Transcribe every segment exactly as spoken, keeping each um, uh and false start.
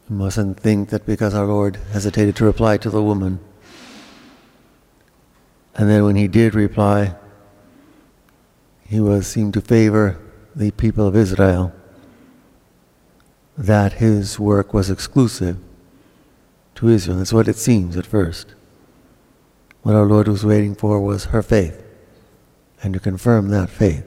You mustn't think that because our Lord hesitated to reply to the woman, and then when he did reply, he was seemed to favor the people of Israel, that his work was exclusive to Israel. That's what it seems at first. What our Lord was waiting for was her faith, and to confirm that faith.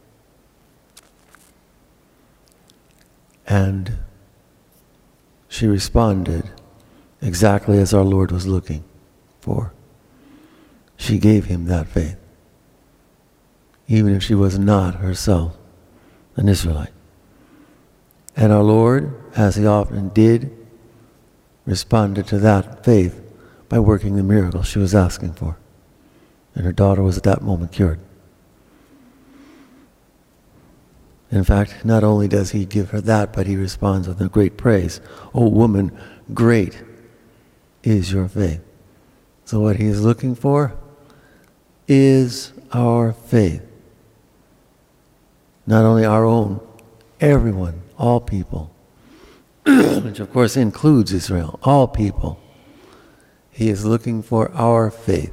And she responded exactly as our Lord was looking for. She gave him that faith, even if she was not herself an Israelite. And our Lord, as he often did, responded to that faith by working the miracle she was asking for. And her daughter was at that moment cured. In fact, not only does he give her that, but he responds with a great praise. "O woman, great is your faith." So what he is looking for is our faith. Not only our own, everyone, all people, which of course includes Israel, all people. He is looking for our faith.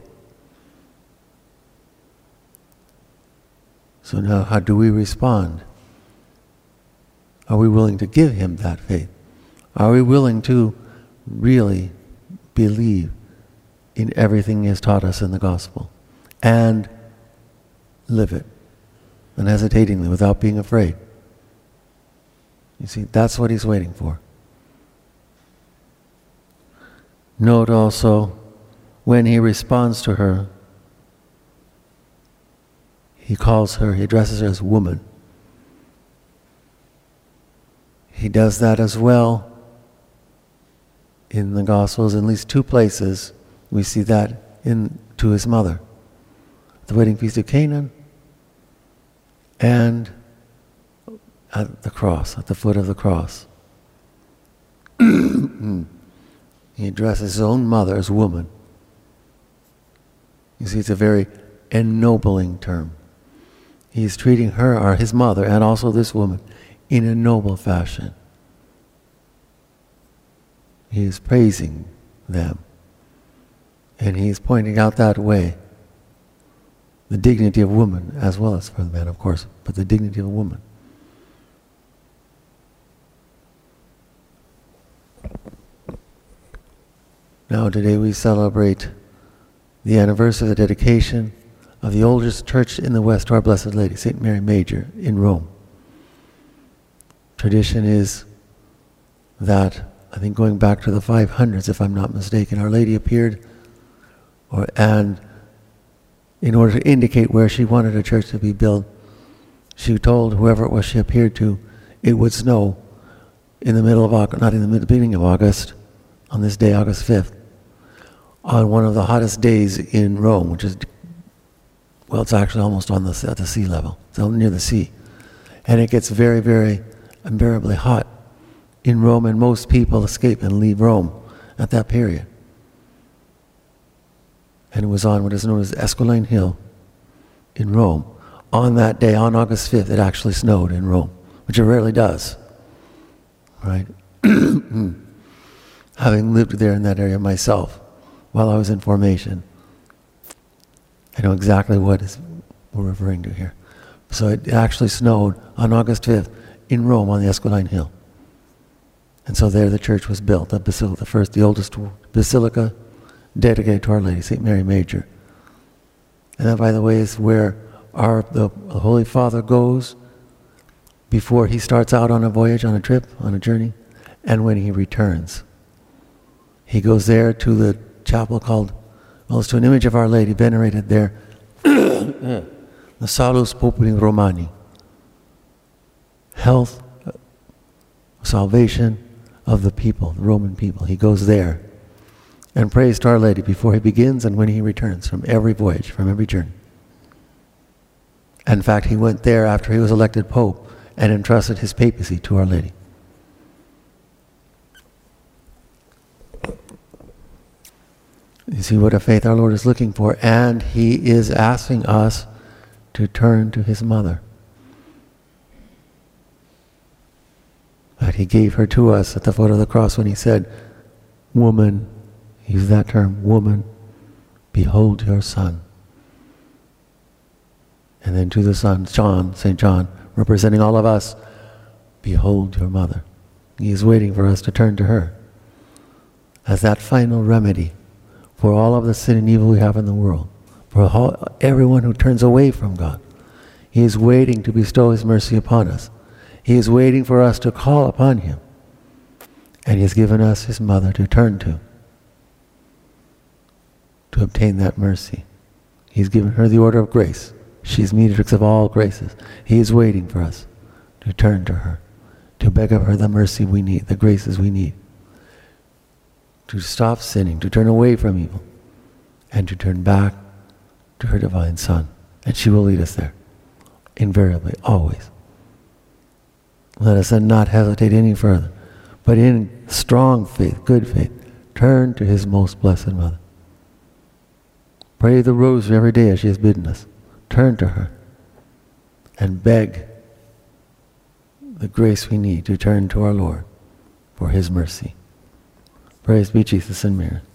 So now, how do we respond? Are we willing to give him that faith? Are we willing to really believe in everything he has taught us in the gospel and live it unhesitatingly without being afraid? You see, that's what he's waiting for. Note also, when he responds to her, he calls her, he addresses her as woman. He does that as well in the Gospels. In at least two places we see that in to his mother. The wedding feast of Canaan and at the cross, at the foot of the cross. He addresses his own mother as woman. You see, it's a very ennobling term. He's treating her, or his mother, and also this woman, in a noble fashion. He is praising them. And he is pointing out that way the dignity of woman, as well as for the man, of course, but the dignity of a woman. Now today we celebrate the anniversary of the dedication of the oldest church in the West to our Blessed Lady, Saint Mary Major, in Rome. Tradition is that, I think going back to the five hundreds, if I'm not mistaken, Our Lady appeared, or and in order to indicate where she wanted a church to be built, she told whoever it was she appeared to, it would snow in the middle of August, not in the mid- beginning of August, on this day, August fifth, on one of the hottest days in Rome, which is, well, it's actually almost on the at the sea level, so near the sea, and it gets very, very unbearably hot in Rome, and most people escape and leave Rome at that period. And it was on what is known as Esquiline Hill in Rome. On that day, on August fifth, it actually snowed in Rome, which it rarely does, right? Having lived there in that area myself while I was in formation, I know exactly what is we're referring to here. So it actually snowed on August fifth in Rome on the Esquiline Hill. And so there the church was built, the basilica, the first, the oldest basilica dedicated to Our Lady, Saint Mary Major. And that, by the way, is where our the Holy Father goes before he starts out on a voyage, on a trip, on a journey, and when he returns. He goes there to the chapel called, well, it's to an image of Our Lady venerated there, the Salus Populi Romani. Health, salvation of the people, the Roman people. He goes there and prays to Our Lady before he begins and when he returns from every voyage, from every journey. In fact, he went there after he was elected Pope and entrusted his papacy to Our Lady. You see what a faith our Lord is looking for, and he is asking us to turn to his mother. But he gave her to us at the foot of the cross when he said, woman, use that term, woman, behold your son. And then to the son, John, Saint John, representing all of us, behold your mother. He is waiting for us to turn to her as that final remedy for all of the sin and evil we have in the world, for all, everyone who turns away from God. He is waiting to bestow his mercy upon us. He is waiting for us to call upon him. And he has given us his mother to turn to, to obtain that mercy. He's given her the order of grace. She's mediatrix of all graces. He is waiting for us to turn to her, to beg of her the mercy we need, the graces we need, to stop sinning, to turn away from evil, and to turn back to her divine Son. And she will lead us there, invariably, always. Let us then not hesitate any further, but in strong faith, good faith, turn to his most blessed mother. Pray the rosary every day as she has bidden us. Turn to her and beg the grace we need to turn to our Lord for his mercy. Praise be Jesus and Mary.